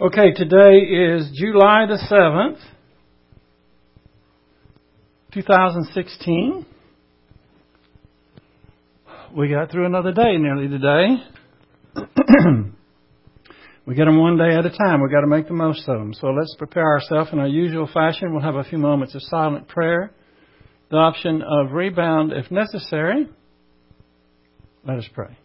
Okay, today is July the 7th, 2016. We got through another day nearly today. We get them one day at a time. We've got to make the most of them. So let's prepare ourselves in our usual fashion. We'll have a few moments of silent prayer, the option of rebound if necessary. Let us pray.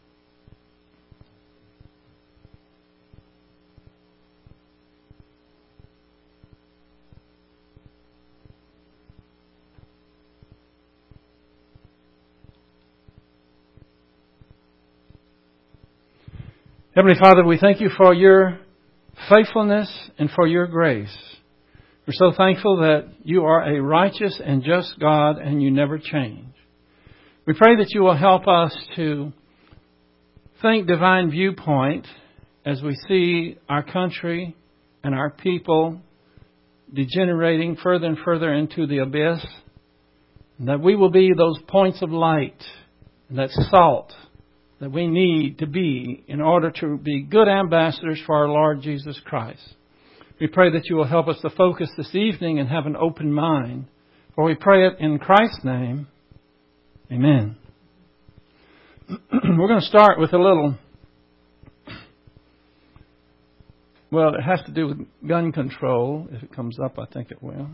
Heavenly Father, we thank you for your faithfulness and for your grace. We're so thankful that you are a righteous and just God and you never change. We pray that you will help us to think divine viewpoint as we see our country and our people degenerating further and further into the abyss. And that we will be those points of light and that salt that we need to be in order to be good ambassadors for our Lord Jesus Christ. We pray that you will help us to focus this evening and have an open mind. For we pray it in Christ's name. Amen. We're going to start with a little, well, it has to do with gun control. If it comes up, I think it will.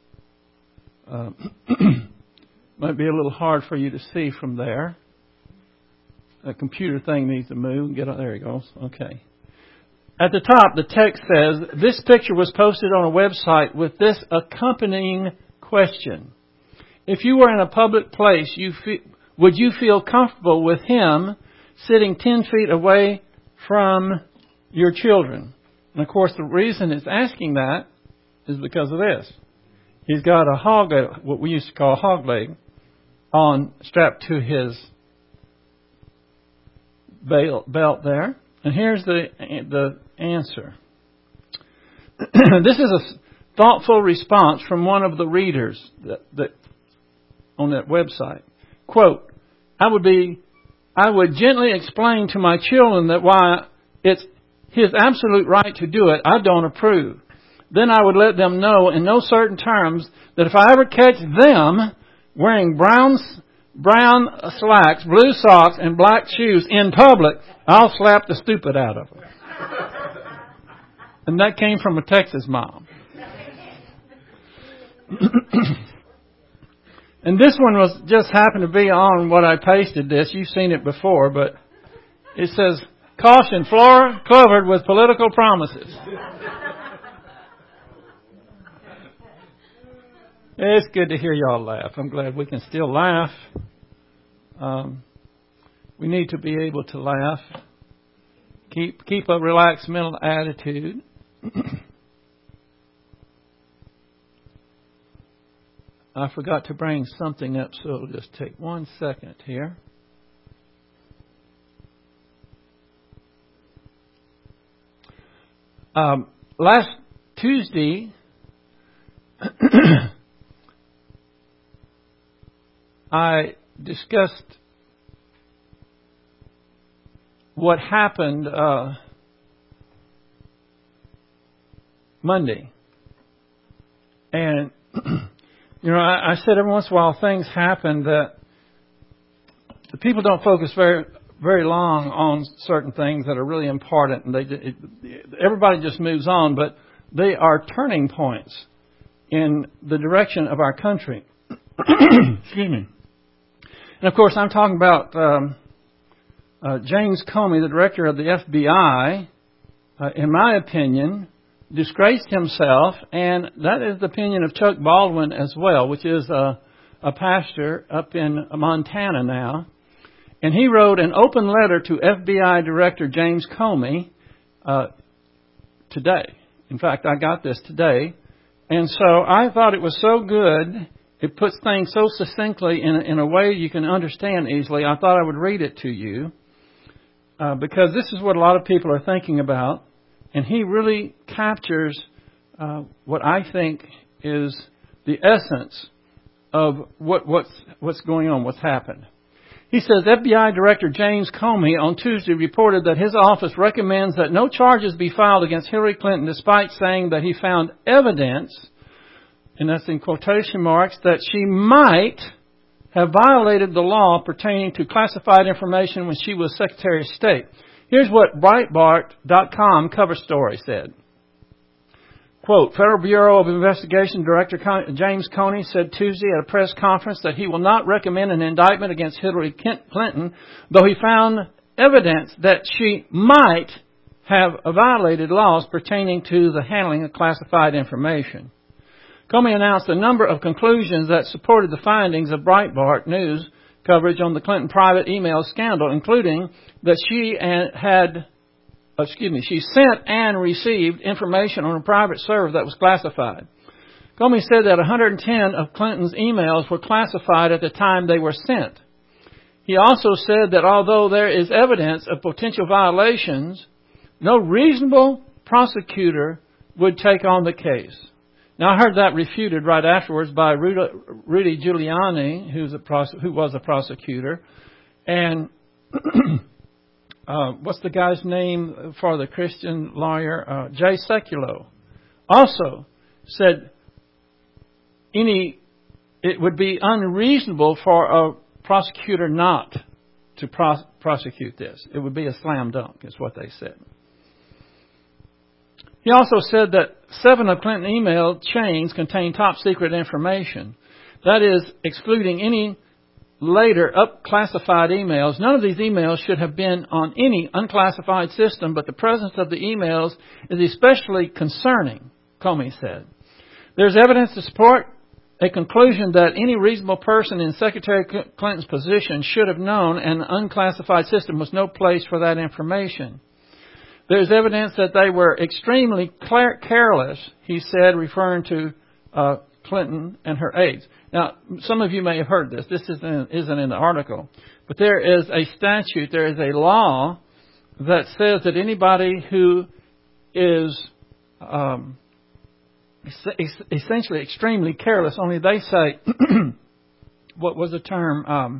Might be a little hard for you to see from there. The computer thing needs to move. There he goes. Okay. At the top, the text says, this picture was posted on a website with this accompanying question. If you were in a public place, would you feel comfortable with him sitting 10 feet away from your children? And of course, the reason it's asking that is because of this. He's got a hog, what we used to call a hog leg, strapped to his belt there. And here's the answer. This is a thoughtful response from one of the readers that on that website. Quote, I would gently explain to my children that while it's his absolute right to do it, I don't approve. Then I would let them know in no certain terms that if I ever catch them wearing brown slacks, blue socks, and black shoes in public, I'll slap the stupid out of them. And that came from a Texas mom. And this one was just happened to be on what I pasted this. You've seen it before, but it says, caution, floor covered with political promises. It's good to hear y'all laugh. I'm glad we can still laugh. We need to be able to laugh. Keep a relaxed mental attitude. I forgot to bring something up, so it'll just take 1 second here. Last Tuesday, I discussed what happened Monday. And, I said every once in a while things happen that the people don't focus very, very long on certain things that are really important. And everybody just moves on, but they are turning points in the direction of our country. Excuse me. And of course, I'm talking about James Comey, the director of the FBI, in my opinion, disgraced himself, and that is the opinion of Chuck Baldwin as well, which is a pastor up in Montana now. And he wrote an open letter to FBI Director James Comey today. In fact, I got this today. And so I thought it was so good. It puts things so succinctly in a way you can understand easily. I thought I would read it to you because this is what a lot of people are thinking about. And he really captures what I think is the essence of what's going on, what's happened. He says FBI Director James Comey on Tuesday reported that his office recommends that no charges be filed against Hillary Clinton despite saying that he found evidence, and that's in quotation marks, that she might have violated the law pertaining to classified information when she was Secretary of State. Here's what Breitbart.com cover story said. Quote, Federal Bureau of Investigation Director James Comey said Tuesday at a press conference that he will not recommend an indictment against Hillary Clinton, though he found evidence that she might have violated laws pertaining to the handling of classified information. Comey announced a number of conclusions that supported the findings of Breitbart News coverage on the Clinton private email scandal, including that she sent and received information on a private server that was classified. Comey said that 110 of Clinton's emails were classified at the time they were sent. He also said that although there is evidence of potential violations, no reasonable prosecutor would take on the case. Now, I heard that refuted right afterwards by Rudy Giuliani, who was a prosecutor, and what's the guy's name for the Christian lawyer? Jay Sekulow also said it would be unreasonable for a prosecutor not to prosecute this. It would be a slam dunk, is what they said. He also said that 7 of Clinton email chains contain top secret information. That is, excluding any later up-classified emails. None of these emails should have been on any unclassified system, but the presence of the emails is especially concerning, Comey said. There's evidence to support a conclusion that any reasonable person in Secretary Clinton's position should have known an unclassified system was no place for that information. There's evidence that they were extremely careless, he said, referring to Clinton and her aides. Now, some of you may have heard this. This isn't in the article. But there is a statute, there is a law that says that anybody who is essentially extremely careless, only they say, what was the term?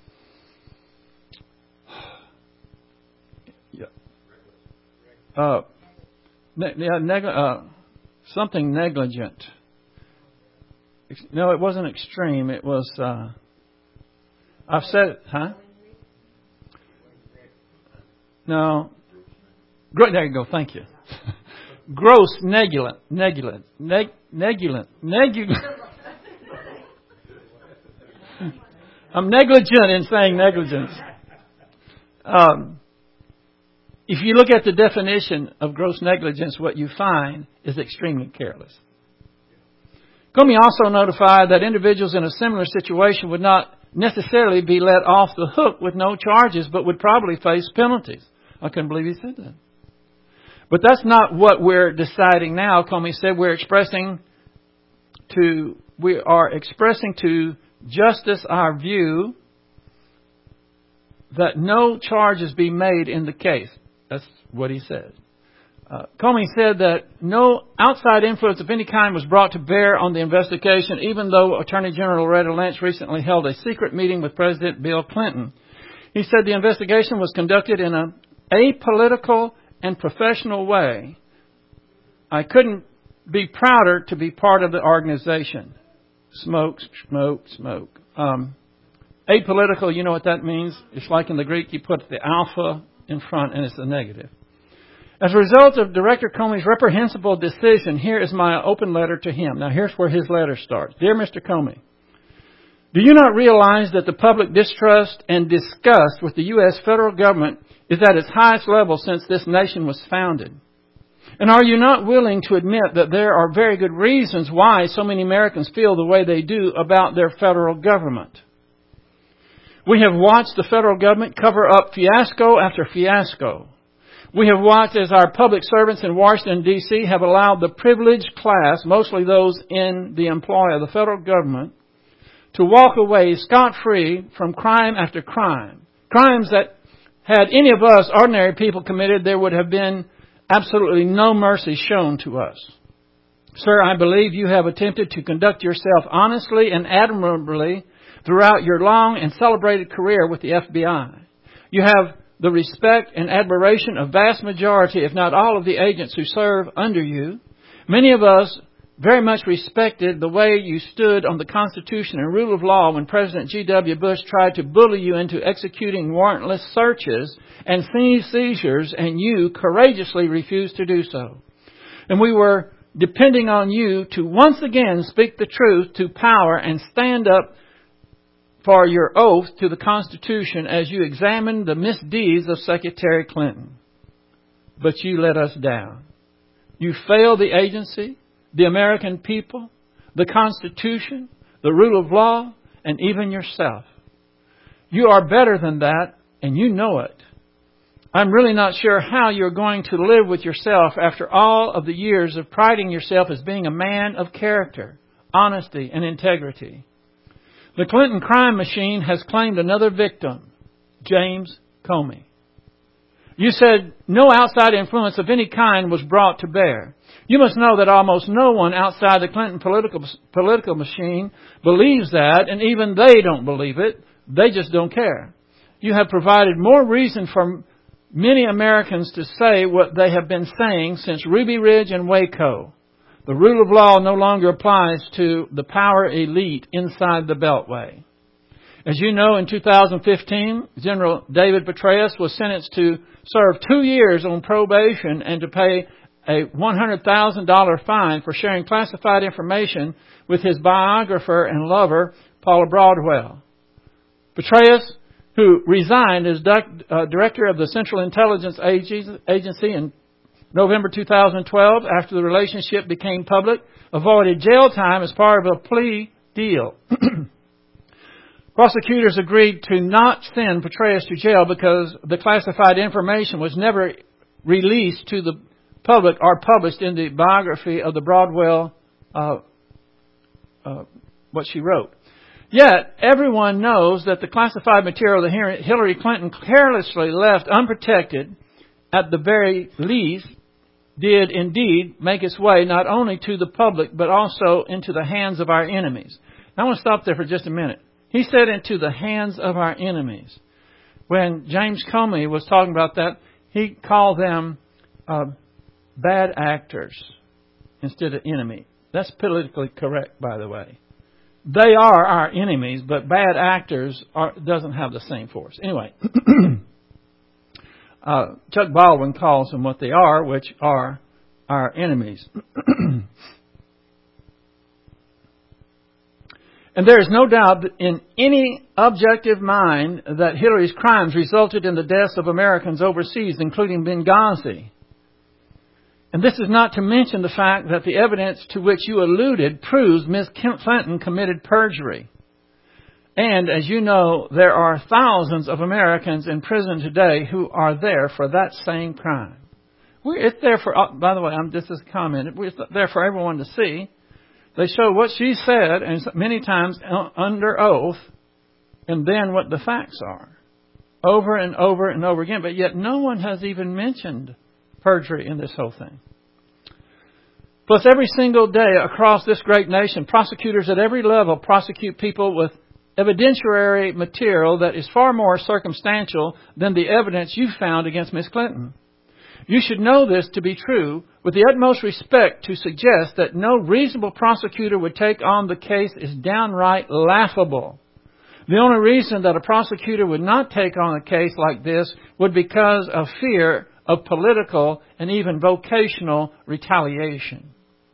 Something negligent. No, it wasn't extreme. It was, I've said, No. There you go. Thank you. Gross negligent. I'm negligent in saying negligence. If you look at the definition of gross negligence, what you find is extremely careless. Comey also notified that individuals in a similar situation would not necessarily be let off the hook with no charges, but would probably face penalties. I couldn't believe he said that. But that's not what we're deciding now. Comey said we are expressing to justice our view that no charges be made in the case. That's what he said. Comey said that no outside influence of any kind was brought to bear on the investigation, even though Attorney General Loretta Lynch recently held a secret meeting with President Bill Clinton. He said the investigation was conducted in an apolitical and professional way. I couldn't be prouder to be part of the organization. Smoke. Apolitical, you know what that means? It's like in the Greek, you put the alpha in front and it's a negative. As a result of Director Comey's reprehensible decision, here is my open letter to him. Now here's where his letter starts. Dear Mr. Comey, do you not realize that the public distrust and disgust with the U.S. federal government is at its highest level since this nation was founded? And are you not willing to admit that there are very good reasons why so many Americans feel the way they do about their federal government? We have watched the federal government cover up fiasco after fiasco. We have watched as our public servants in Washington, D.C. have allowed the privileged class, mostly those in the employ of the federal government, to walk away scot-free from crime after crime. Crimes that, had any of us ordinary people committed, there would have been absolutely no mercy shown to us. Sir, I believe you have attempted to conduct yourself honestly and admirably, throughout your long and celebrated career with the FBI. You have the respect and admiration of vast majority, if not all, of the agents who serve under you. Many of us very much respected the way you stood on the Constitution and rule of law when President G.W. Bush tried to bully you into executing warrantless searches and seizures, and you courageously refused to do so. And we were depending on you to once again speak the truth to power and stand up for your oath to the Constitution as you examined the misdeeds of Secretary Clinton. But you let us down. You failed the agency, the American people, the Constitution, the rule of law, and even yourself. You are better than that, and you know it. I'm really not sure how you're going to live with yourself after all of the years of priding yourself as being a man of character, honesty, and integrity. The Clinton crime machine has claimed another victim, James Comey. You said no outside influence of any kind was brought to bear. You must know that almost no one outside the Clinton political machine believes that, and even they don't believe it. They just don't care. You have provided more reason for many Americans to say what they have been saying since Ruby Ridge and Waco. The rule of law no longer applies to the power elite inside the Beltway. As you know, in 2015, General David Petraeus was sentenced to serve 2 years on probation and to pay a $100,000 fine for sharing classified information with his biographer and lover, Paula Broadwell. Petraeus, who resigned as director of the Central Intelligence Agency in November 2012 after the relationship became public, avoided jail time as part of a plea deal. Prosecutors agreed to not send Petraeus to jail because the classified information was never released to the public or published in the biography of the Broadwell, what she wrote. Yet, everyone knows that the classified material that Hillary Clinton carelessly left unprotected, at the very least, did indeed make its way not only to the public, but also into the hands of our enemies. Now, I want to stop there for just a minute. He said into the hands of our enemies. When James Comey was talking about that, he called them bad actors instead of enemy. That's politically correct, by the way. They are our enemies, but bad actors doesn't have the same force. Anyway, Chuck Baldwin calls them what they are, which are our enemies. And there is no doubt that in any objective mind that Hillary's crimes resulted in the deaths of Americans overseas, including Benghazi. And this is not to mention the fact that the evidence to which you alluded proves Ms. Clinton committed perjury. And as you know, there are thousands of Americans in prison today who are there for that same crime. It's there for, by the way, this is a comment, it's there for everyone to see. They show what she said, and many times under oath, and then what the facts are. Over and over and over again. But yet no one has even mentioned perjury in this whole thing. Plus, every single day across this great nation, prosecutors at every level prosecute people with evidentiary material that is far more circumstantial than the evidence you found against Ms. Clinton. You should know this to be true with the utmost respect. To suggest that no reasonable prosecutor would take on the case is downright laughable. The only reason that a prosecutor would not take on a case like this would be because of fear of political and even vocational retaliation.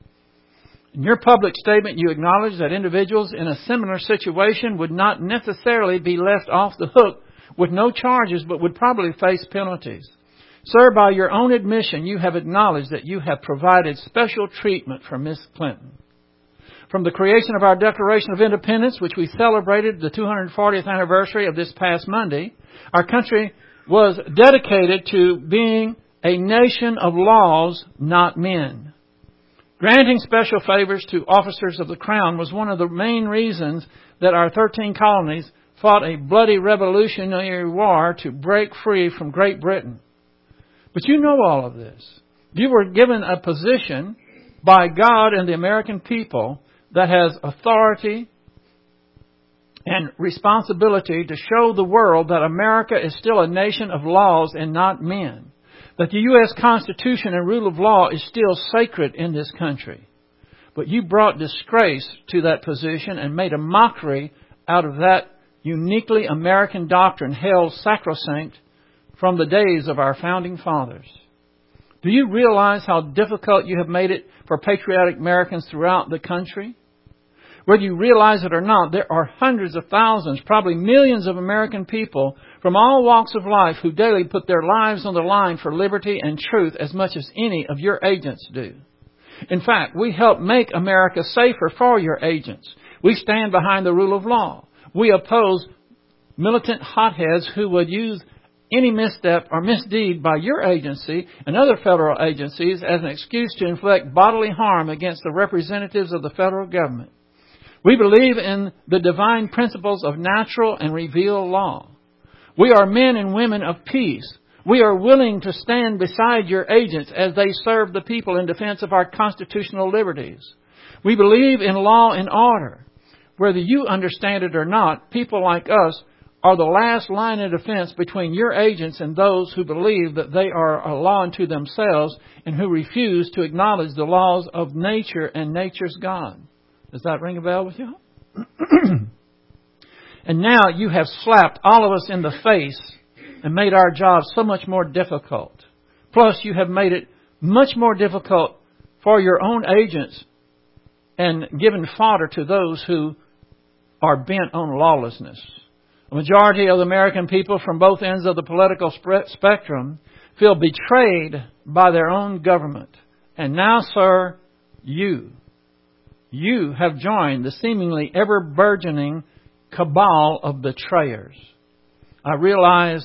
In your public statement, you acknowledge that individuals in a similar situation would not necessarily be left off the hook with no charges, but would probably face penalties. Sir, by your own admission, you have acknowledged that you have provided special treatment for Ms. Clinton. From the creation of our Declaration of Independence, which we celebrated the 240th anniversary of this past Monday, our country was dedicated to being a nation of laws, not men. Granting special favors to officers of the Crown was one of the main reasons that our 13 colonies fought a bloody revolutionary war to break free from Great Britain. But you know all of this. You were given a position by God and the American people that has authority and responsibility to show the world that America is still a nation of laws and not men. That the U.S. Constitution and rule of law is still sacred in this country. But you brought disgrace to that position and made a mockery out of that uniquely American doctrine held sacrosanct from the days of our founding fathers. Do you realize how difficult you have made it for patriotic Americans throughout the country? Whether you realize it or not, there are hundreds of thousands, probably millions of American people from all walks of life who daily put their lives on the line for liberty and truth as much as any of your agents do. In fact, we help make America safer for your agents. We stand behind the rule of law. We oppose militant hotheads who would use any misstep or misdeed by your agency and other federal agencies as an excuse to inflict bodily harm against the representatives of the federal government. We believe in the divine principles of natural and revealed law. We are men and women of peace. We are willing to stand beside your agents as they serve the people in defense of our constitutional liberties. We believe in law and order. Whether you understand it or not, people like us are the last line of defense between your agents and those who believe that they are a law unto themselves and who refuse to acknowledge the laws of nature and nature's God. Does that ring a bell with you? And now you have slapped all of us in the face and made our job so much more difficult. Plus, you have made it much more difficult for your own agents and given fodder to those who are bent on lawlessness. A majority of the American people from both ends of the political spectrum feel betrayed by their own government. And now, sir, you have joined the seemingly ever-burgeoning cabal of betrayers. I realize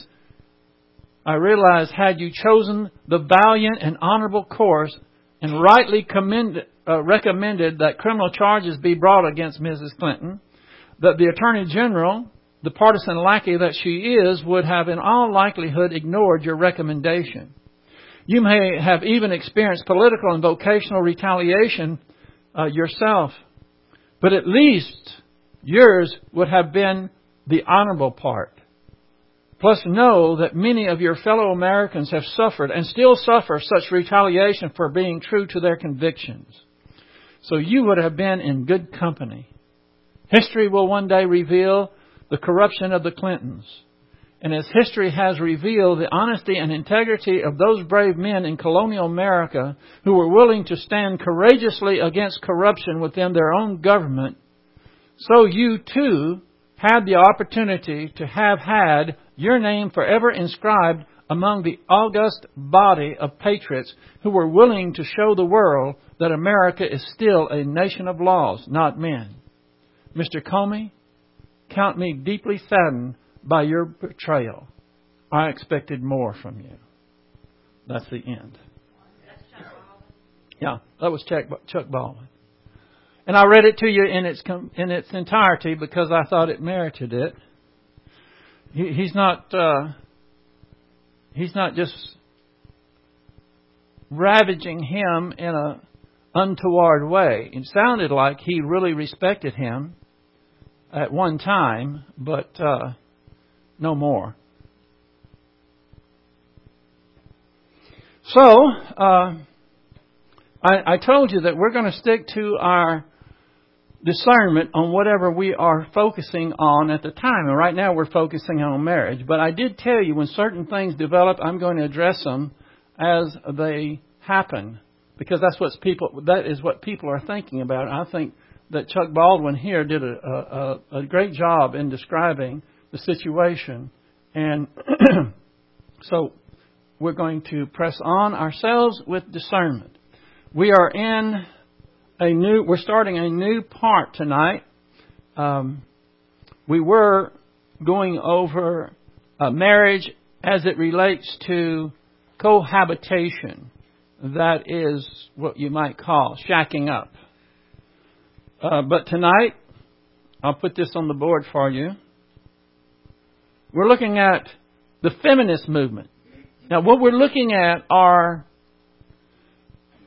had you chosen the valiant and honorable course and rightly recommended that criminal charges be brought against Mrs. Clinton, that the Attorney General, the partisan lackey that she is, would have in all likelihood ignored your recommendation. You may have even experienced political and vocational retaliation yourself, but at least yours would have been the honorable part. Plus, know that many of your fellow Americans have suffered and still suffer such retaliation for being true to their convictions. So you would have been in good company. History will one day reveal the corruption of the Clintons. And as history has revealed the honesty and integrity of those brave men in colonial America who were willing to stand courageously against corruption within their own government, so you too had the opportunity to have had your name forever inscribed among the august body of patriots who were willing to show the world that America is still a nation of laws, not men. Mr. Comey, count me deeply saddened by your betrayal. I expected more from you. That's the end. Yeah, that was Chuck Baldwin. And I read it to you in its entirety because I thought it merited it. He's not just ravaging him in an untoward way. It sounded like he really respected him at one time, but no more. So, I told you that we're going to stick to our discernment on whatever we are focusing on at the time. And right now we're focusing on marriage. But I did tell you when certain things develop, I'm going to address them as they happen. Because that is what people are thinking about. I think that Chuck Baldwin here did a great job in describing the situation. And so we're going to press on ourselves with discernment. We're starting a new part tonight. We were going over marriage as it relates to cohabitation. That is what you might call shacking up. But tonight, I'll put this on the board for you. We're looking at the feminist movement. Now, what we're looking at are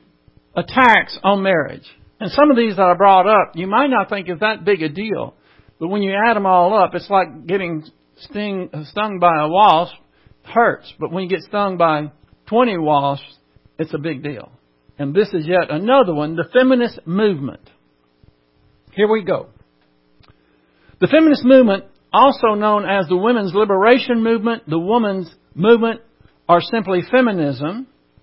attacks on marriage. And some of these that I brought up, you might not think is that big a deal. But when you add them all up, it's like getting stung by a wasp. Hurts. But when you get stung by 20 wasps, it's a big deal. And this is yet another one, the feminist movement. Here we go. The feminist movement, also known as the women's liberation movement, the women's movement, or simply feminism,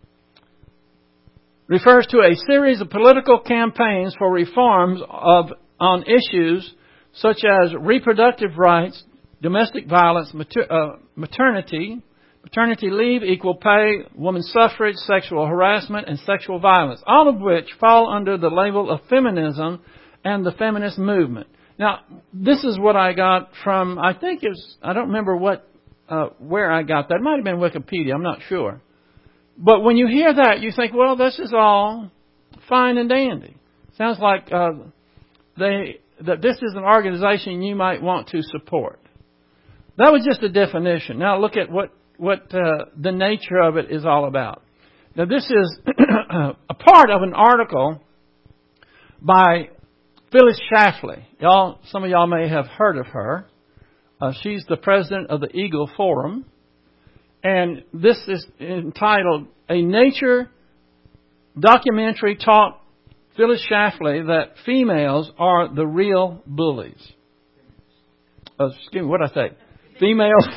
refers to a series of political campaigns for reforms on issues such as reproductive rights, domestic violence, maternity leave, equal pay, women's suffrage, sexual harassment, and sexual violence, all of which fall under the label of feminism and the feminist movement. Now, this is what I got from, I don't remember where I got that. It might have been Wikipedia, I'm not sure. But when you hear that, you think, well, this is all fine and dandy. Sounds like that this is an organization you might want to support. That was just a definition. Now look at what the nature of it is all about. Now this is a part of an article by Phyllis Schlafly. Some of y'all may have heard of her. She's the president of the Eagle Forum. And this is entitled, A Nature Documentary Taught Phyllis Schlafly That Females Are the Real Bullies. Excuse me, what did I say? Females?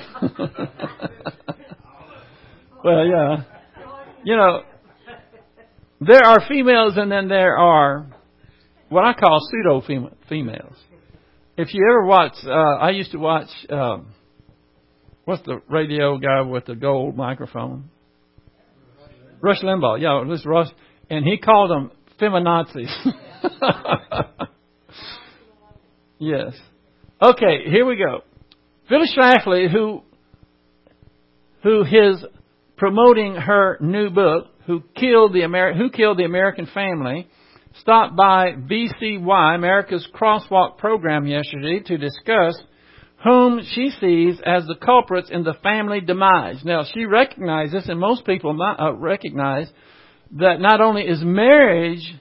Well, yeah. You know, there are females and then there are what I call pseudo-females. If you ever watch, I used to watch, what's the radio guy with the gold microphone? Rush Limbaugh. Yeah, this Rush. And he called them feminazis. Yes. Okay, here we go. Phyllis Schlafly, who is promoting her new book, Who Killed the American Family, stopped by BCY, America's Crosswalk program, yesterday to discuss whom she sees as the culprits in the family demise. Now, she recognizes, and most people recognize, that not only is marriage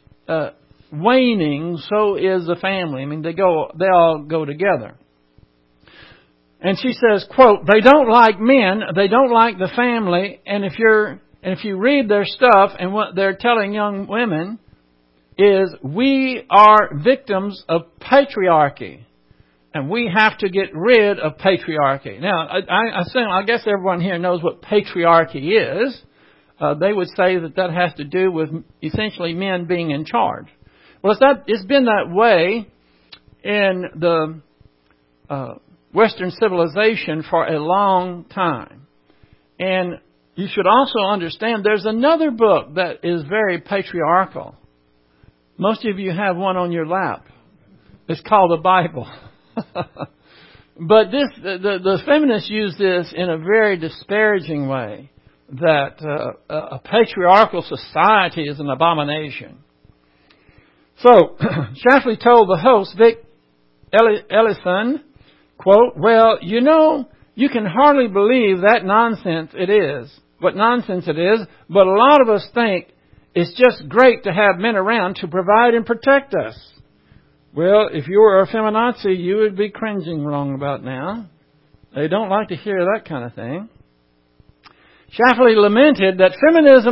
waning, so is the family. I mean, they all go together. And she says, quote, they don't like men, they don't like the family, and if you read their stuff and what they're telling young women is we are victims of patriarchy. And we have to get rid of patriarchy. Now, I guess everyone here knows what patriarchy is. They would say that has to do with essentially men being in charge. Well, it's been that way in the Western civilization for a long time. And you should also understand there's another book that is very patriarchal. Most of you have one on your lap. It's called the Bible. But the feminists use this in a very disparaging way, that a patriarchal society is an abomination. So, Schlafly told the host, Vic Ellison, quote, well, you can hardly believe what nonsense it is, but a lot of us think it's just great to have men around to provide and protect us. Well, if you were a feminazi, you would be cringing wrong about now. They don't like to hear that kind of thing. Schlafly lamented that feminism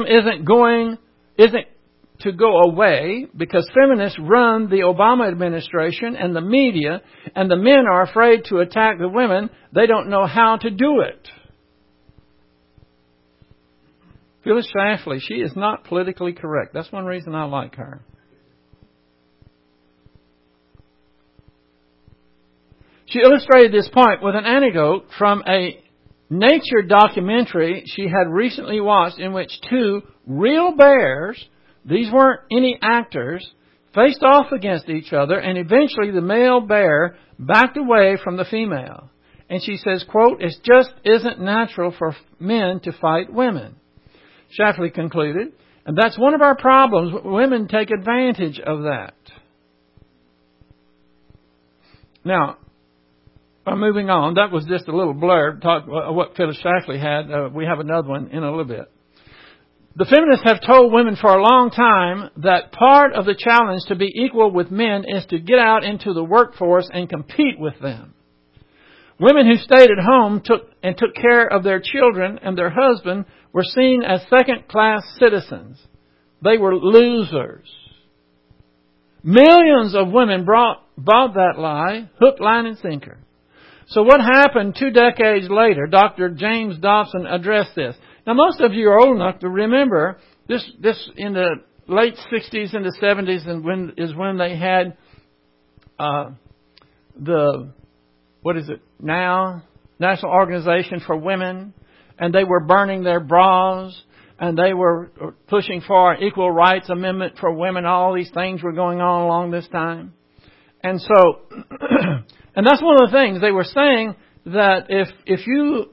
isn't to go away because feminists run the Obama administration and the media, and the men are afraid to attack the women. They don't know how to do it. Phyllis Schlafly, she is not politically correct. That's one reason I like her. She illustrated this point with an anecdote from a nature documentary she had recently watched in which two real bears, these weren't any actors, faced off against each other, and eventually the male bear backed away from the female. And she says, quote, it just isn't natural for men to fight women. Schlafly concluded, and that's one of our problems. Women take advantage of that. Now, I'm moving on. That was just a little blurb, talk what Phyllis Schlafly had. We have another one in a little bit. The feminists have told women for a long time that part of the challenge to be equal with men is to get out into the workforce and compete with them. Women who stayed at home took care of their children and their husband were seen as second-class citizens. They were losers. Millions of women bought that lie, hook, line, and sinker. So what happened 2 decades later? Dr. James Dobson addressed this. Now, most of you are old enough to remember this in the late 60s and the 70s, and when they had National Organization for Women, and they were burning their bras, and they were pushing for equal rights amendment for women. All these things were going on along this time. And so, and that's one of the things they were saying, that if you,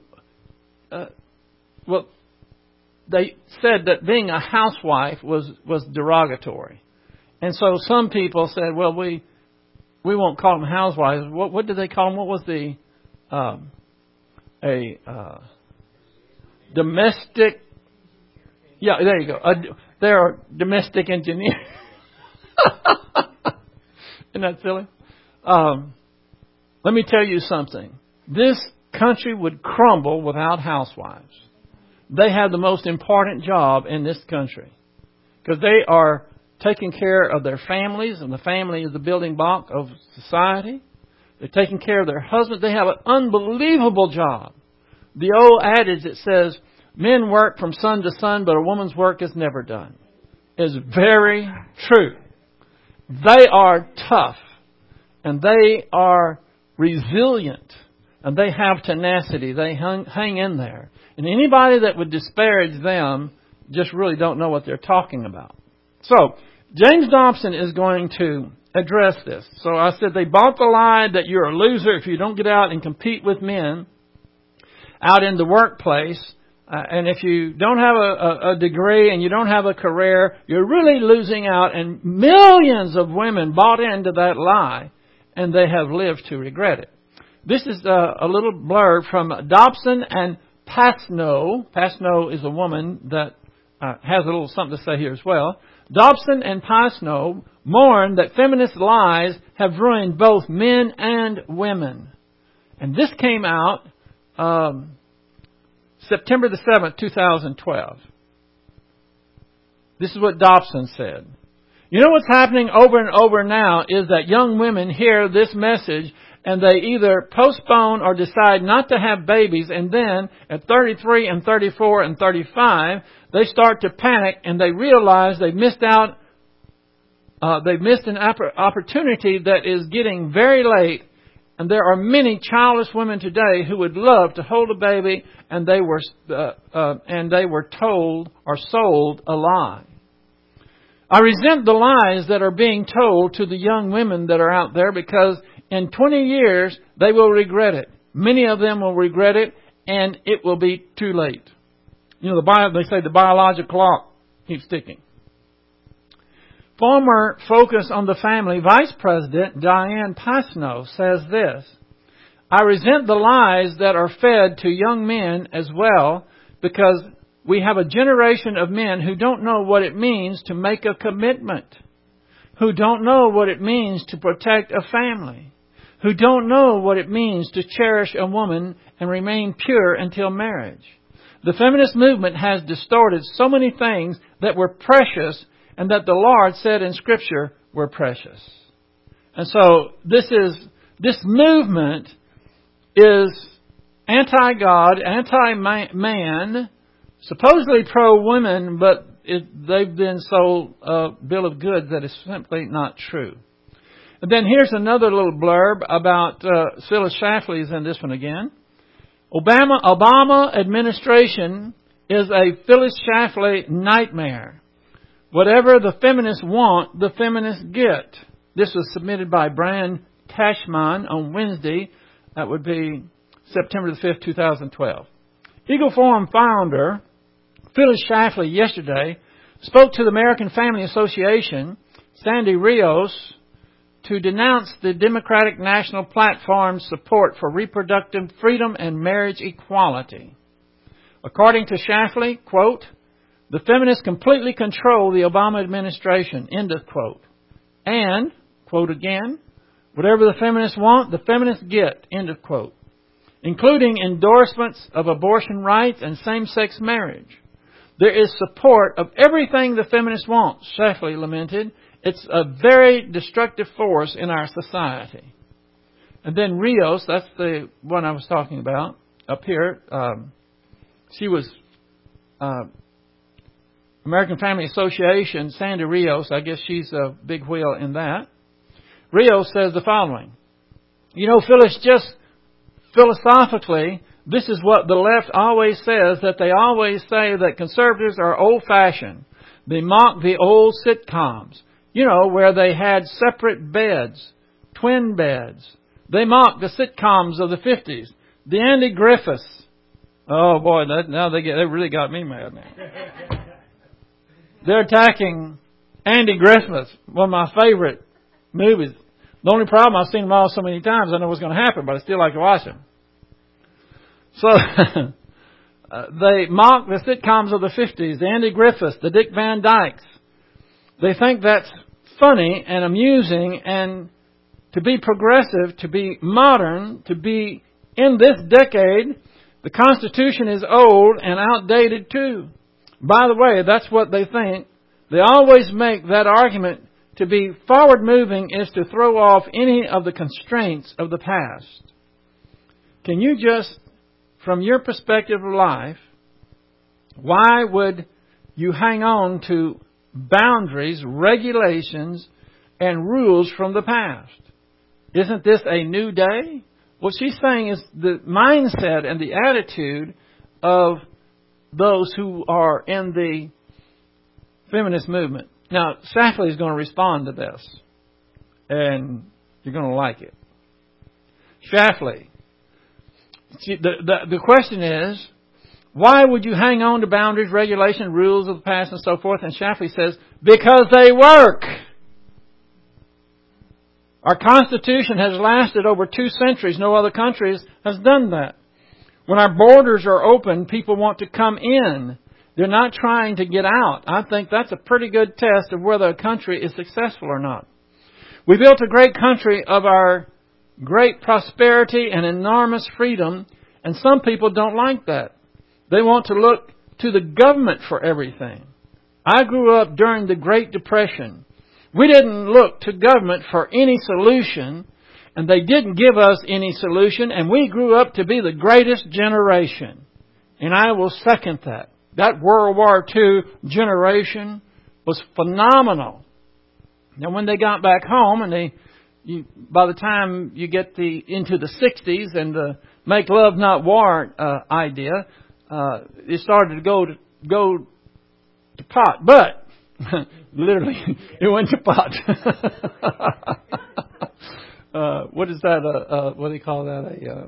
they said that being a housewife was derogatory. And so some people said, well, we won't call them housewives. What did they call them? What was the domestic? Yeah, there you go. They're domestic engineers. Isn't that silly? Let me tell you something. This country would crumble without housewives. They have the most important job in this country because they are taking care of their families, and the family is the building block of society. They're taking care of their husbands. They have an unbelievable job. The old adage that says, men work from sun to sun, but a woman's work is never done, is very true. They are tough, and they are resilient, and they have tenacity. They hang in there. And anybody that would disparage them just really don't know what they're talking about. So, James Dobson is going to address this. So I said they bought the lie that you're a loser if you don't get out and compete with men out in the workplace. And if you don't have a degree and you don't have a career, you're really losing out. And millions of women bought into that lie, and they have lived to regret it. This is a little blurb from Dobson and Pasno. Pasno is a woman that has a little something to say here as well. Dobson and Pasno mourn that feminist lies have ruined both men and women. And this came out September the 7th, 2012. This is what Dobson said. You know what's happening over and over now is that young women hear this message and they either postpone or decide not to have babies, and then at 33 and 34 and 35, they start to panic and they realize they've missed out. They've missed an opportunity that is getting very late, and there are many childless women today who would love to hold a baby, and they were told or sold a lie. I resent the lies that are being told to the young women that are out there, because in 20 years, they will regret it. Many of them will regret it, and it will be too late. You know, they say the biological clock keeps ticking. Former Focus on the Family Vice President Diane Pasno says this: I resent the lies that are fed to young men as well, because we have a generation of men who don't know what it means to make a commitment, who don't know what it means to protect a family, who don't know what it means to cherish a woman and remain pure until marriage. The feminist movement has distorted so many things that were precious and that the Lord said in Scripture were precious. And so this movement is anti-God, anti-man, supposedly pro-women, but they've been sold a bill of goods that is simply not true. And then here's another little blurb about Phyllis Schlafly is in this one again. Obama administration is a Phyllis Schlafly nightmare. Whatever the feminists want, the feminists get. This was submitted by Brian Tashman on Wednesday. That would be September the 5th, 2012. Eagle Forum founder Phyllis Schlafly yesterday spoke to the American Family Association, Sandy Rios, to denounce the Democratic National Platform's support for reproductive freedom and marriage equality. According to Schlafly, quote, The feminists completely control the Obama administration. End of quote. And, quote again, whatever the feminists want, the feminists get. End of quote. Including endorsements of abortion rights and same-sex marriage. There is support of everything the feminists want, Shafley lamented. It's a very destructive force in our society. And then Rios, that's the one I was talking about up here. She was American Family Association, Sandy Rios. I guess she's a big wheel in that. Rios says the following. You know, Phyllis, just philosophically, this is what the left always says, that they always say that conservatives are old-fashioned. They mock the old sitcoms, you know, where they had separate beds, twin beds. They mock the sitcoms of the 50s, the Andy Griffiths. Oh boy, they really got me mad now. They're attacking Andy Griffith, one of my favorite movies. The only problem, I've seen them all so many times, I know what's going to happen, but I still like to watch them. So, they mock the sitcoms of the 50s, the Andy Griffiths, the Dick Van Dykes. They think that's funny and amusing, and to be progressive, to be modern, to be in this decade, the Constitution is old and outdated too. By the way, that's what they think. They always make that argument. To be forward-moving is to throw off any of the constraints of the past. Can you just, from your perspective of life, why would you hang on to boundaries, regulations, and rules from the past? Isn't this a new day? What she's saying is the mindset and the attitude of those who are in the feminist movement. Now, Shafley is going to respond to this, and you're going to like it. Shafley, the question is, why would you hang on to boundaries, regulations, rules of the past, and so forth? And Shafley says, because they work. Our Constitution has lasted over 2 centuries. No other country has done that. When our borders are open, people want to come in. They're not trying to get out. I think that's a pretty good test of whether a country is successful or not. We built a great country of our great prosperity and enormous freedom, and some people don't like that. They want to look to the government for everything. I grew up during the Great Depression. We didn't look to government for any solution, and they didn't give us any solution, and we grew up to be the greatest generation. And I will second that. That World War II generation was phenomenal. Now, when they got back home, and by the time you get into the 60s and the make love not war idea, it started to go to pot. But literally, it went to pot. What is that? What do they call that?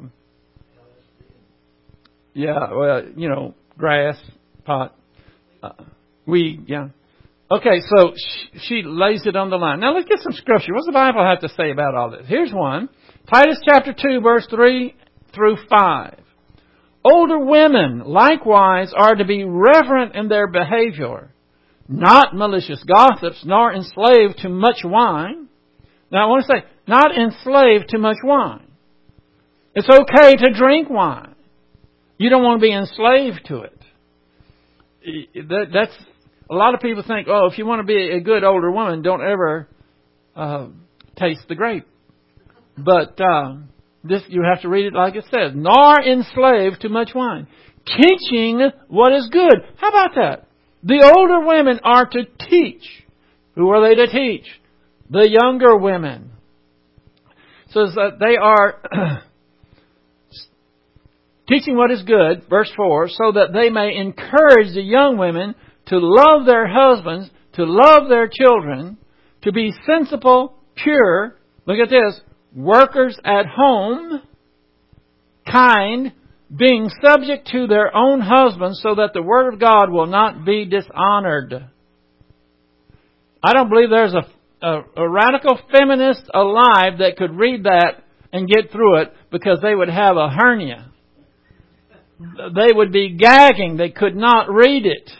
Grass. Pot, weed, yeah. Okay, so she lays it on the line. Now let's get some scripture. What's the Bible have to say about all this? Here's one. Titus chapter 2, verse 3 through 5. Older women likewise are to be reverent in their behavior, not malicious gossips, nor enslaved to much wine. Now I want to say, not enslaved to much wine. It's okay to drink wine. You don't want to be enslaved to it. That's a lot of people think, oh, if you want to be a good older woman, don't ever taste the grape. But this you have to read it like it says, nor enslaved to much wine, teaching what is good. How about that? The older women are to teach. Who are they to teach? The younger women. It says that they are teaching what is good, verse 4, so that they may encourage the young women to love their husbands, to love their children, to be sensible, pure, look at this, workers at home, kind, being subject to their own husbands, so that the Word of God will not be dishonored. I don't believe there's a radical feminist alive that could read that and get through it, because they would have a hernia. They would be gagging. They could not read it.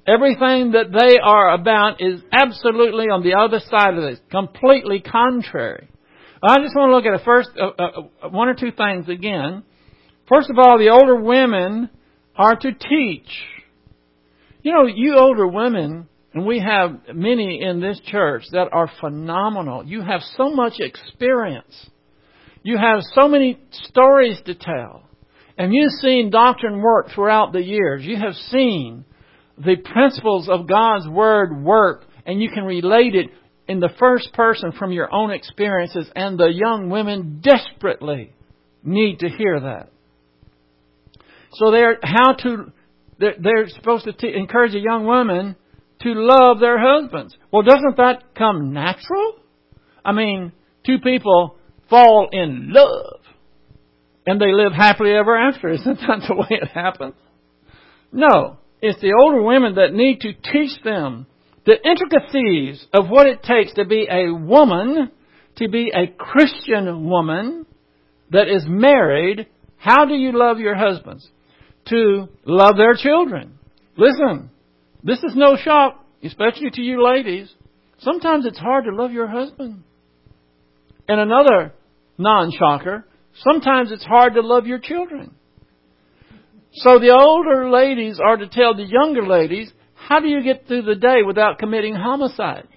Everything that they are about is absolutely on the other side of this, completely contrary. I just want to look at first one or two things again. First of all, the older women are to teach. You know, you older women, and we have many in this church that are phenomenal. You have so much experience. You have so many stories to tell. And you've seen doctrine work throughout the years. You have seen the principles of God's Word work, and you can relate it in the first person from your own experiences, and the young women desperately need to hear that. So they're supposed to encourage a young woman to love their husbands. Well, doesn't that come natural? I mean, two people fall in love and they live happily ever after. Isn't that the way it happens? No. It's the older women that need to teach them the intricacies of what it takes to be a woman, to be a Christian woman that is married. How do you love your husbands? To love their children. Listen, this is no shock, especially to you ladies. Sometimes it's hard to love your husband. And another non-shocker, sometimes it's hard to love your children. So the older ladies are to tell the younger ladies, how do you get through the day without committing homicide?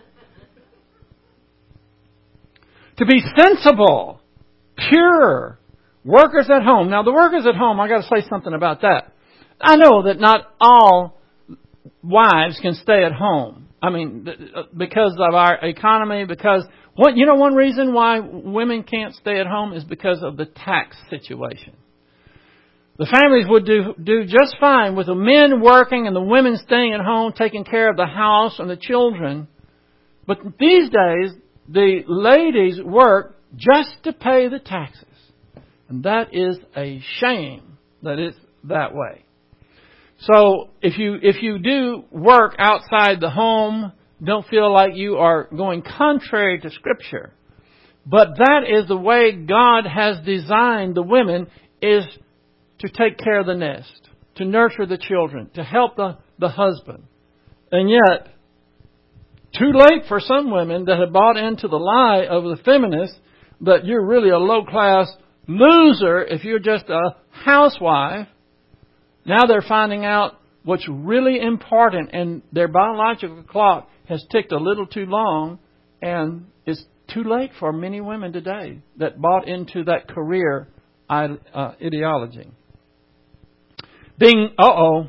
To be sensible, pure, workers at home. Now the workers at home, I got to say something about that. I know that not all wives can stay at home. I mean, because of our economy, because one reason why women can't stay at home is because of the tax situation. The families would do just fine with the men working and the women staying at home, taking care of the house and the children. But these days, the ladies work just to pay the taxes. And that is a shame that it's that way. So if you do work outside the home, don't feel like you are going contrary to Scripture. But that is the way God has designed the women, is to take care of the nest, to nurture the children, to help the husband. And yet, too late for some women that have bought into the lie of the feminists that you're really a low-class loser if you're just a housewife. Now they're finding out what's really important, and their biological clock has ticked a little too long, and it's too late for many women today that bought into that career ideology. Being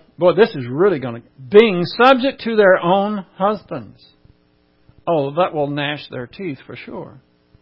subject to their own husbands. Oh, that will gnash their teeth for sure.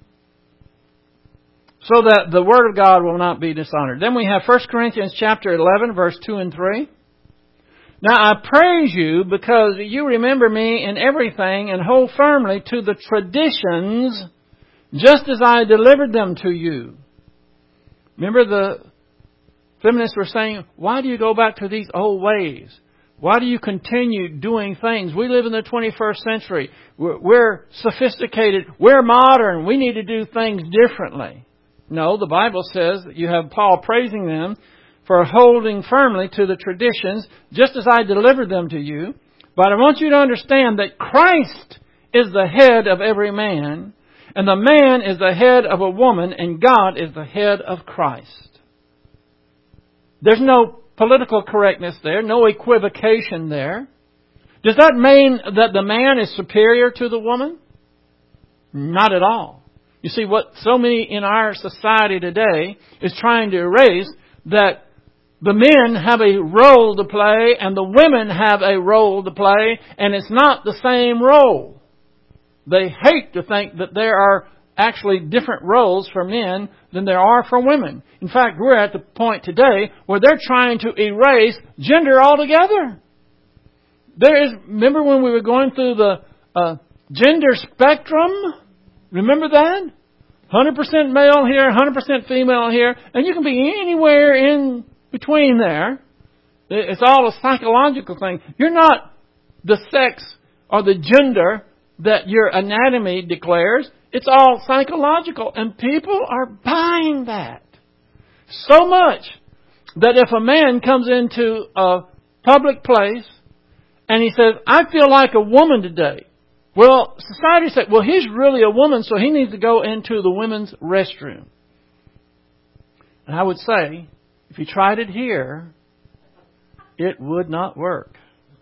So that the Word of God will not be dishonored. Then we have 1 Corinthians chapter 11, verse 2 and 3. Now I praise you because you remember me in everything and hold firmly to the traditions just as I delivered them to you. Remember the feminists were saying, why do you go back to these old ways? Why do you continue doing things? We live in the 21st century. We're sophisticated. We're modern. We need to do things differently. No, the Bible says that you have Paul praising them for holding firmly to the traditions, just as I delivered them to you. But I want you to understand that Christ is the head of every man, and the man is the head of a woman, and God is the head of Christ. There's no political correctness there, no equivocation there. Does that mean that the man is superior to the woman? Not at all. You see, what so many in our society today is trying to erase, that the men have a role to play and the women have a role to play, and it's not the same role. They hate to think that there are actually different roles for men than there are for women. In fact, we're at the point today where they're trying to erase gender altogether. Remember when we were going through the gender spectrum? Remember that? 100% male here, 100% female here, and you can be anywhere in between there. It's all a psychological thing. You're not the sex or the gender that your anatomy declares. It's all psychological, and people are buying that so much that if a man comes into a public place And he says, I feel like a woman today. Well, society said, well, he's really a woman, so he needs to go into the women's restroom. And I would say, if he tried it here, it would not work.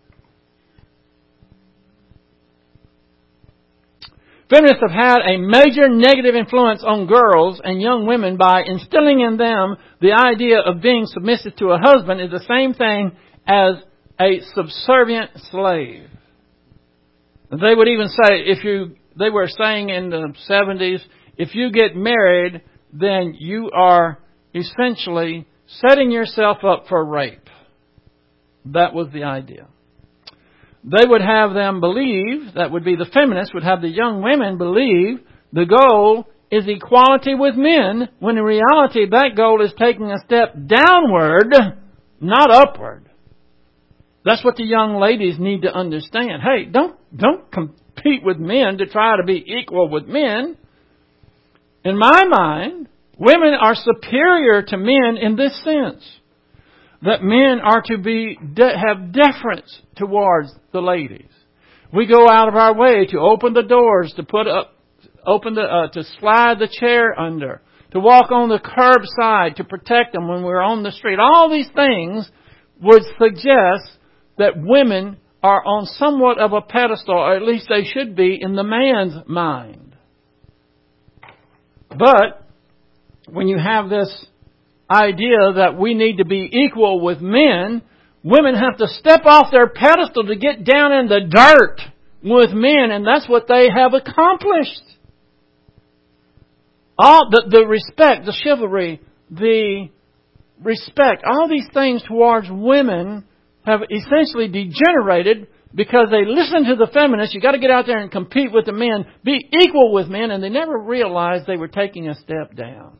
Feminists have had a major negative influence on girls and young women by instilling in them the idea of being submissive to a husband is the same thing as a subservient slave. They would even say, they were saying in the 70s, if you get married, then you are essentially setting yourself up for rape. That was the idea. They would have them believe, that would be the feminists, would have the young women believe the goal is equality with men, when in reality that goal is taking a step downward, not upward. That's what the young ladies need to understand. Hey, don't compete with men to try to be equal with men. In my mind, women are superior to men in this sense. That men are to have deference towards the ladies. We go out of our way to open the doors, to to slide the chair under, to walk on the curbside, to protect them when we're on the street. All these things would suggest that women are on somewhat of a pedestal, or at least they should be in the man's mind. But when you have this idea that we need to be equal with men, women have to step off their pedestal to get down in the dirt with men, and that's what they have accomplished. All the respect, the chivalry, the respect, all these things towards women have essentially degenerated because they listen to the feminists. You got to get out there and compete with the men, be equal with men, and they never realized they were taking a step down.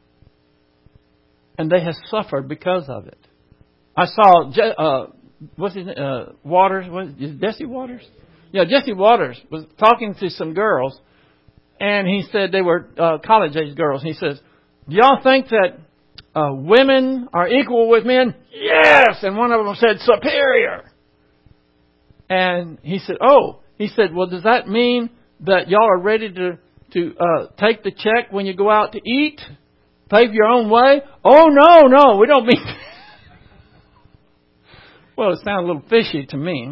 And they have suffered because of it. I saw, what's his name? Waters, Jesse Waters? Yeah, Jesse Waters was talking to some girls, and he said they were college-age girls. He says, do y'all think that women are equal with men? Yes! And one of them said, superior. And he said, well, does that mean that y'all are ready to take the check when you go out to eat? Pave your own way? Oh, no, we don't mean that. Well, it sounds a little fishy to me.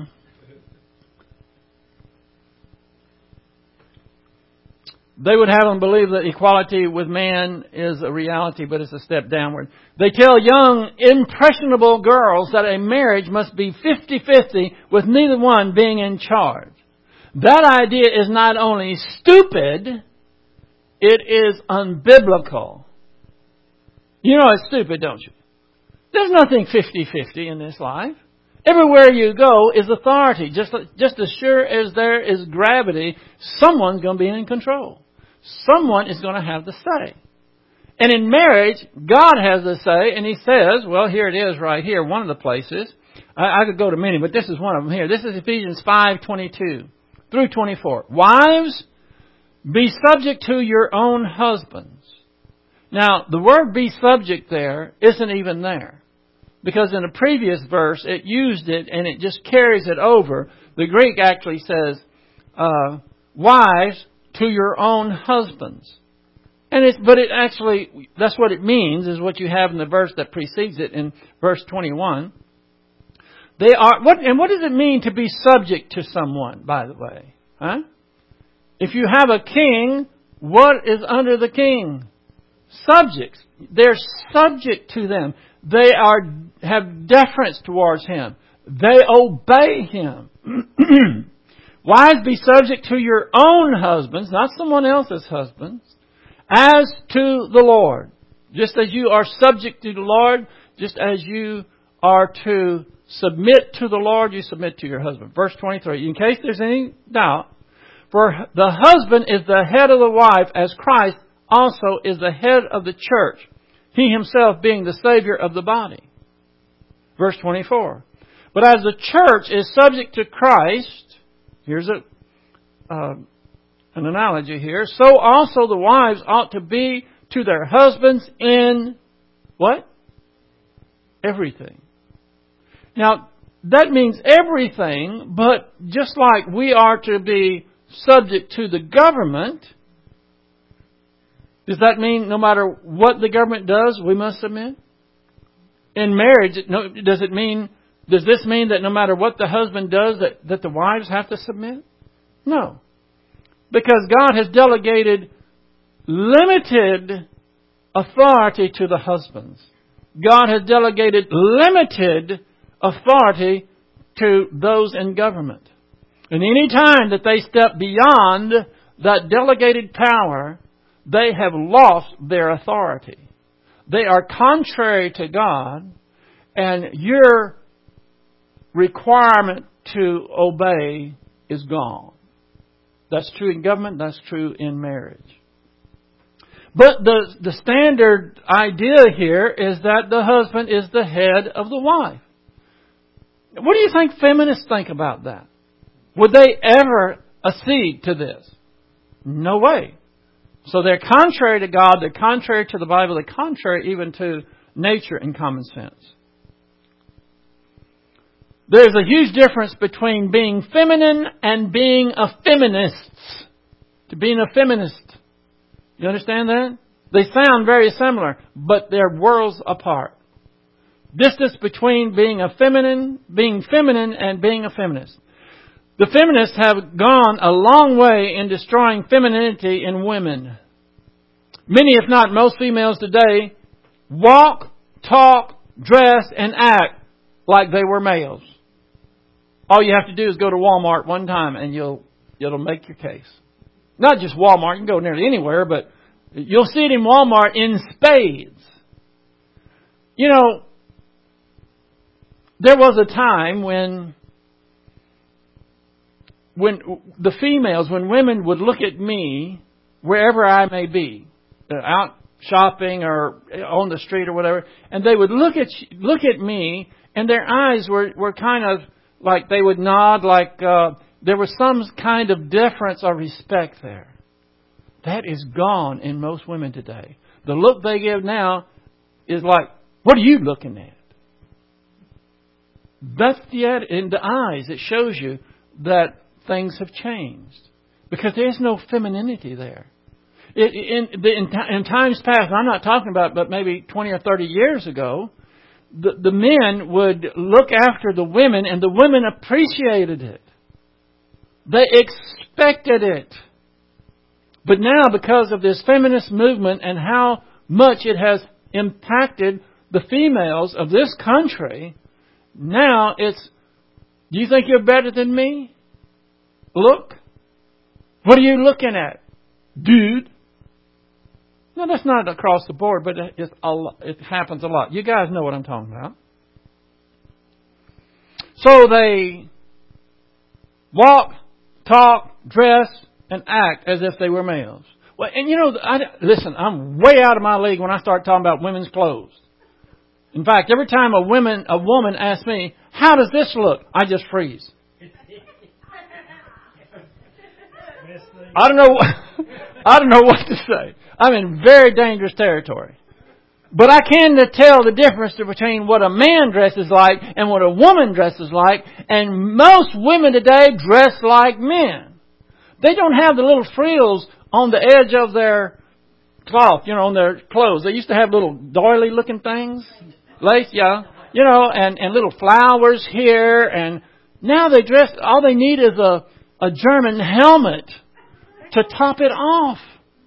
They would have them believe that equality with man is a reality, but it's a step downward. They tell young, impressionable girls that a marriage must be 50-50 with neither one being in charge. That idea is not only stupid, it is unbiblical. You know it's stupid, don't you? There's nothing 50-50 in this life. Everywhere you go is authority. Just as sure as there is gravity, someone's going to be in control. Someone is going to have the say. And in marriage, God has the say, and He says, well, here it is right here, one of the places. I could go to many, but this is one of them here. This is Ephesians 5:22 through 24. Wives, be subject to your own husbands. Now, the word be subject there isn't even there. Because in the previous verse, it used it and it just carries it over. The Greek actually says, wives, to your own husbands. But it actually, that's what it means, is what you have in the verse that precedes it in verse 21. What does it mean to be subject to someone, by the way? Huh? If you have a king, what is under the king? Subjects. They're subject to them. They have deference towards him. They obey him. Wives, be subject to your own husbands, not someone else's husbands, as to the Lord. Just as you are subject to the Lord, just as you are to submit to the Lord, you submit to your husband. Verse 23, in case there's any doubt, for the husband is the head of the wife, as Christ also is the head of the church, He Himself being the Savior of the body. Verse 24. But as the church is subject to Christ, here's an analogy here, so also the wives ought to be to their husbands in what? Everything. Now, that means everything, but just like we are to be subject to the government, does that mean no matter what the government does, we must submit? In marriage, does this mean that no matter what the husband does, that the wives have to submit? No. Because God has delegated limited authority to the husbands. God has delegated limited authority to those in government. And any time that they step beyond that delegated power, they have lost their authority. They are contrary to God, and your requirement to obey is gone. That's true in government, that's true in marriage. But the standard idea here is that the husband is the head of the wife. What do you think feminists think about that? Would they ever accede to this? No way. So they're contrary to God, they're contrary to the Bible, they're contrary even to nature and common sense. There's a huge difference between being feminine and being a feminist. To being a feminist. You understand that? They sound very similar, but they're worlds apart. Distance between being feminine and being a feminist. The feminists have gone a long way in destroying femininity in women. Many, if not most females today, walk, talk, dress, and act like they were males. All you have to do is go to Walmart one time and it'll make your case. Not just Walmart, you can go nearly anywhere, but you'll see it in Walmart in spades. You know, there was a time when the females, when women would look at me, wherever I may be, out shopping or on the street or whatever, and they would look at me, and their eyes were kind of like they would nod, like there was some kind of deference or respect there. That is gone in most women today. The look they give now is like, what are you looking at? That's in the eyes. It shows you that things have changed. Because there's no femininity there. In times past, I'm not talking about, but maybe 20 or 30 years ago, the men would look after the women, and the women appreciated it. They expected it. But now, because of this feminist movement and how much it has impacted the females of this country, now it's, do you think you're better than me? Look. What are you looking at? Dude. No, that's not across the board, but it happens a lot. You guys know what I'm talking about. So they walk, talk, dress, and act as if they were males. Well, and you know, listen, I'm way out of my league when I start talking about women's clothes. In fact, every time a woman asks me, how does this look? I just freeze. I don't know what to say. I'm in very dangerous territory. But I can tell the difference between what a man dresses like and what a woman dresses like. And most women today dress like men. They don't have the little frills on the edge of their cloth, on their clothes. They used to have little doily looking things. Lace, yeah. And little flowers here. And now they dress, all they need is a German helmet to top it off.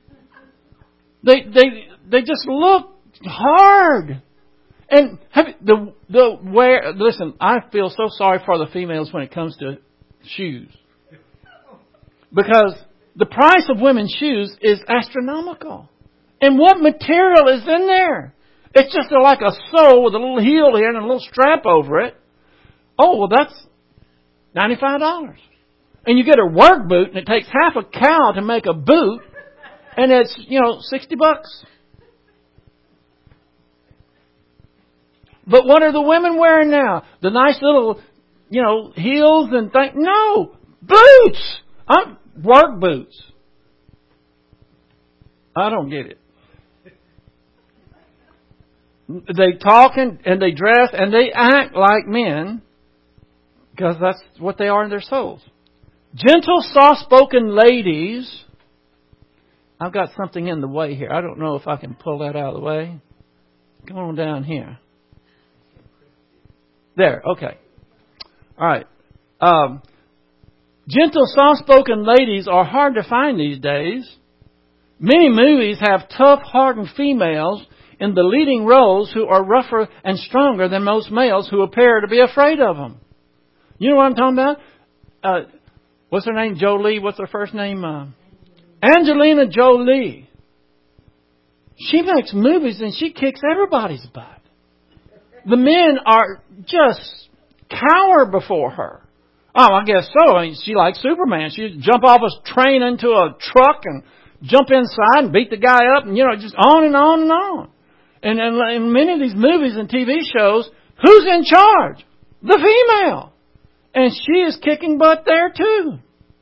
They just look hard. And listen, I feel so sorry for the females when it comes to shoes. Because the price of women's shoes is astronomical. And what material is in there? It's just like a sole with a little heel here and a little strap over it. Oh, well, that's $95. And you get a work boot, and it takes half a cow to make a boot, and it's, $60. But what are the women wearing now? The nice little, heels and things. No! Boots! Work boots. I don't get it. They talk and they dress and they act like men, Because that's what they are in their souls. Gentle, soft-spoken ladies. I've got something in the way here. I don't know if I can pull that out of the way. Come on down here. There, okay. All right. Gentle, soft-spoken ladies are hard to find these days. Many movies have tough, hardened females in the leading roles who are rougher and stronger than most males who appear to be afraid of them. You know what I'm talking about? What's her name? Jolie. What's her first name? Angelina Jolie. She makes movies and she kicks everybody's butt. The men are just cower before her. Oh, I guess so. I mean, she likes Superman. She'd jump off a train into a truck and jump inside and beat the guy up and, just on and on and on. And in many of these movies and TV shows, who's in charge? The female. And she is kicking butt there too.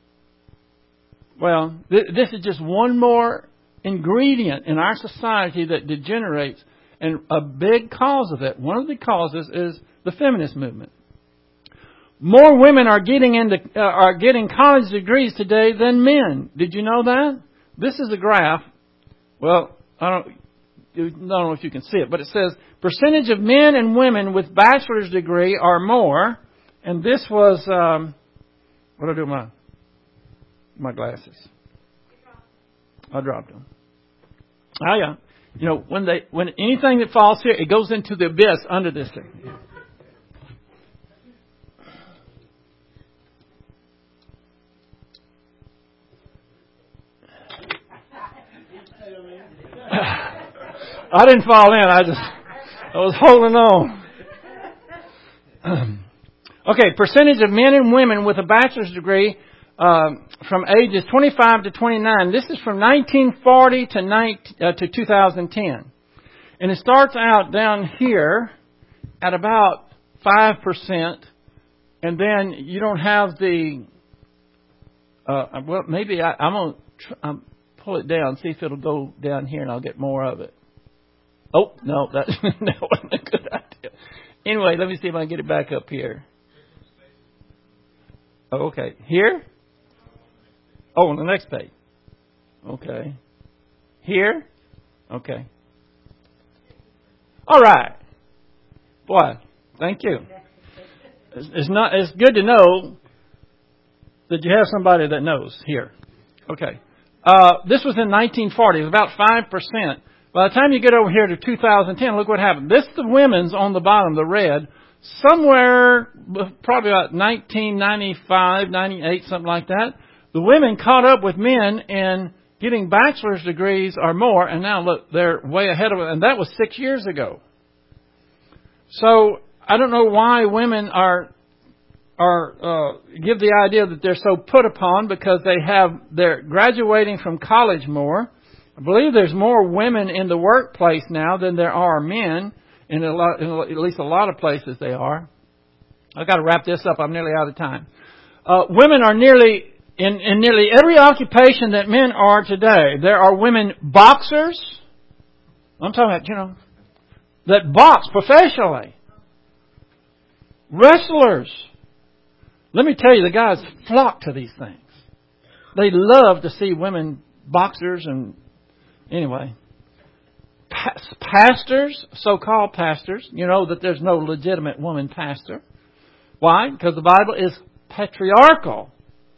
Well, this is just one more ingredient in our society that degenerates. And a big cause of it, one of the causes is the feminist movement. More women are getting college degrees today than men. Did you know that? This is a graph. Well, I don't know if you can see it, but it says percentage of men and women with bachelor's degree are more. And this was what do I do with my glasses? I dropped them. Oh yeah. When anything that falls here, it goes into the abyss under this thing. I didn't fall in. I was holding on. Okay, percentage of men and women with a bachelor's degree from ages 25 to 29. This is from 1940 to 2010. And it starts out down here at about 5%. And then you don't have the... maybe I'm going to pull it down, see if it'll go down here and I'll get more of it. Oh, no, that wasn't a good idea. Anyway, let me see if I can get it back up here. Oh, okay. Here? Oh, on the next page. Okay. Here? Okay. All right. Boy, thank you. It's good to know that you have somebody that knows here. Okay. This was in 1940. It was about 5%. By the time you get over here to 2010, look what happened. This is the women's on the bottom, the red. Somewhere, probably about 1995, 98, something like that, the women caught up with men in getting bachelor's degrees or more, and now look, they're way ahead of it, and that was 6 years ago. So I don't know why women give the idea that they're so put upon because they're graduating from college more. I believe there's more women in the workplace now than there are men. In at least a lot of places they are. I've got to wrap this up. I'm nearly out of time. Women are nearly in nearly every occupation that men are today. There are women boxers. I'm talking about, that box professionally. Wrestlers. Let me tell you, the guys flock to these things. They love to see women boxers and anyway. Pastors, so-called pastors, that there's no legitimate woman pastor. Why? Because the Bible is patriarchal.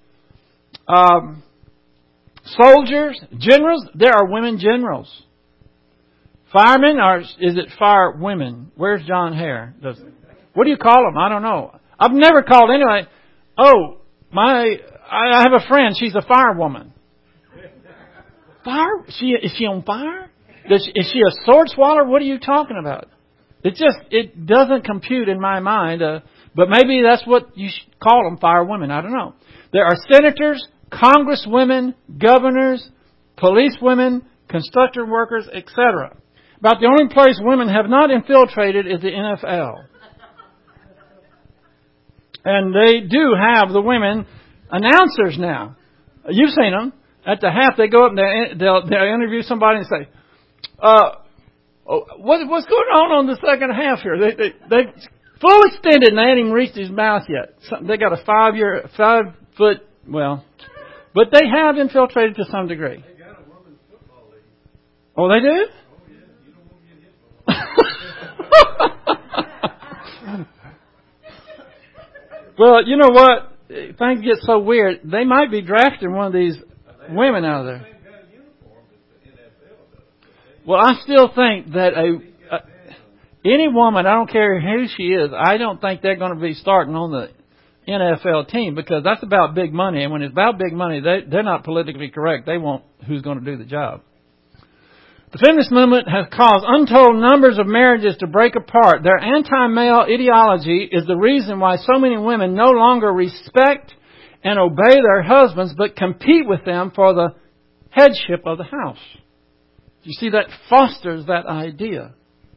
Soldiers, generals, there are women generals. Firemen, is it fire women? Where's John Hare? What do you call them? I don't know. I've never called anybody. Oh, I have a friend. She's a firewoman. Fire? Is she on fire? Is she a sword swallower? What are you talking about? It doesn't compute in my mind. But maybe that's what you should call them, firewomen. I don't know. There are senators, congresswomen, governors, policewomen, construction workers, etc. About the only place women have not infiltrated is the NFL. And they do have the women announcers now. You've seen them. At the half, they go up and they'll interview somebody and say, what's going on the second half here? They Full extended, and they hadn't even reached his mouth yet. They got a 5 foot, well, but they have infiltrated to some degree. They got a women's football league. Oh, they do? Oh, yeah. You don't want to get hit by Well, you know what? Things get so weird. They might be drafting one of these women out of there. same kind of uniform that the NFL does. Well, I still think that any woman, I don't care who she is, I don't think they're going to be starting on the NFL team because that's about big money. And when it's about big money, they're not politically correct. They want who's going to do the job. The feminist movement has caused untold numbers of marriages to break apart. Their anti-male ideology is the reason why so many women no longer respect and obey their husbands, but compete with them for the headship of the house. You see, that fosters that idea.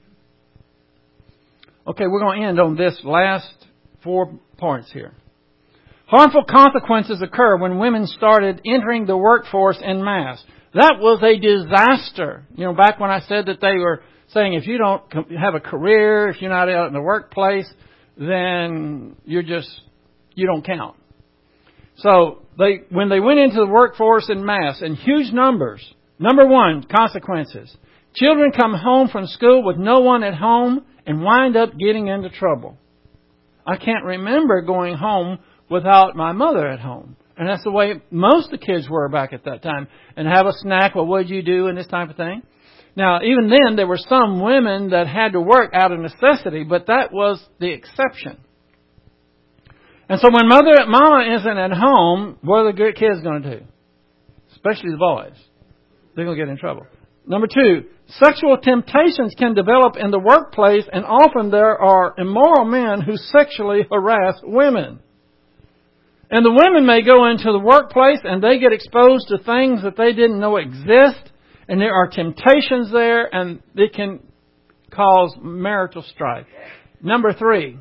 Okay, we're going to end on this last 4 points here. Harmful consequences occur when women started entering the workforce en masse. That was a disaster. You know, back when I said that they were saying if you don't have a career, if you're not out in the workplace, then you don't count. So when they went into the workforce en masse in huge numbers, number 1, consequences. Children come home from school with no one at home and wind up getting into trouble. I can't remember going home without my mother at home. And that's the way most of the kids were back at that time. And have a snack, well, what did you do, and this type of thing. Now, even then, there were some women that had to work out of necessity, but that was the exception. And so when mama isn't at home, what are the kids going to do? Especially the boys. They're going to get in trouble. Number 2, sexual temptations can develop in the workplace, and often there are immoral men who sexually harass women. And the women may go into the workplace and they get exposed to things that they didn't know exist. And there are temptations there and it can cause marital strife. Number 3,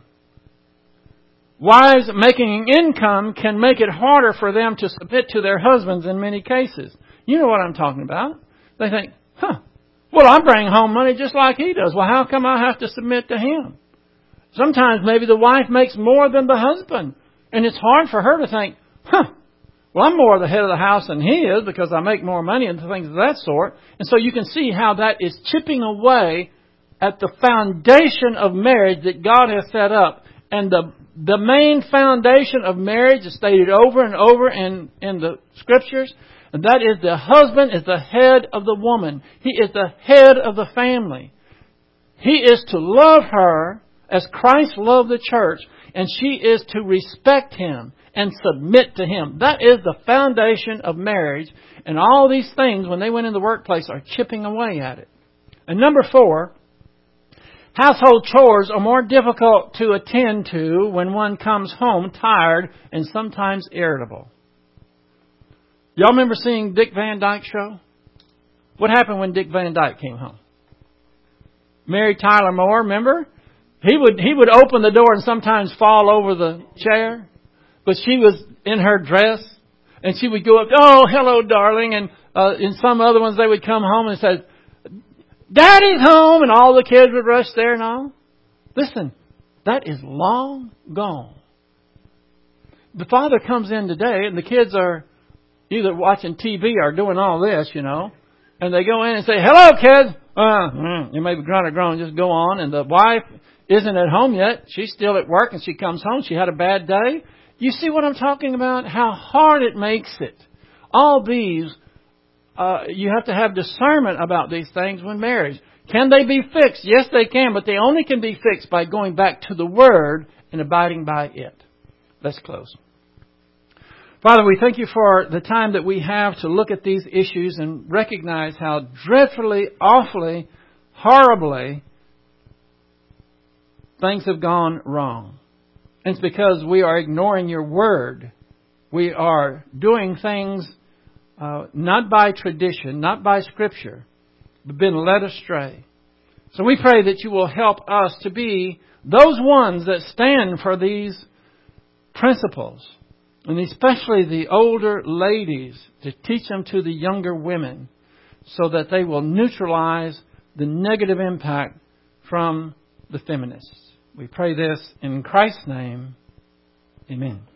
wives making income can make it harder for them to submit to their husbands in many cases. You know what I'm talking about. They think, well, I bring home money just like he does. Well, how come I have to submit to him? Sometimes maybe the wife makes more than the husband. And it's hard for her to think, well, I'm more the head of the house than he is because I make more money and things of that sort. And so you can see how that is chipping away at the foundation of marriage that God has set up. And the main foundation of marriage is stated over and over in the Scriptures. And that is the husband is the head of the woman. He is the head of the family. He is to love her as Christ loved the church. And she is to respect him and submit to him. That is the foundation of marriage. And all these things, when they went in the workplace, are chipping away at it. And number 4, household chores are more difficult to attend to when one comes home tired and sometimes irritable. Y'all remember seeing Dick Van Dyke Show? What happened when Dick Van Dyke came home? Mary Tyler Moore, remember? He would open the door and sometimes fall over the chair. But she was in her dress. And she would go up, oh, hello, darling. And in some other ones, they would come home and say, Daddy's home. And all the kids would rush there and all. Listen, that is long gone. The father comes in today and the kids are either watching TV or doing all this, you know. And they go in and say, hello, kids. You may be grown, just go on. And the wife isn't at home yet. She's still at work and she comes home. She had a bad day. You see what I'm talking about? How hard it makes it. All these, you have to have discernment about these things when married. Can they be fixed? Yes, they can, but they only can be fixed by going back to the Word and abiding by it. Let's close. Father, we thank you for the time that we have to look at these issues and recognize how dreadfully, awfully, horribly things have gone wrong. And it's because we are ignoring your word. We are doing things not by tradition, not by Scripture, but been led astray. So we pray that you will help us to be those ones that stand for these principles. And especially the older ladies, to teach them to the younger women so that they will neutralize the negative impact from the feminists. We pray this in Christ's name. Amen.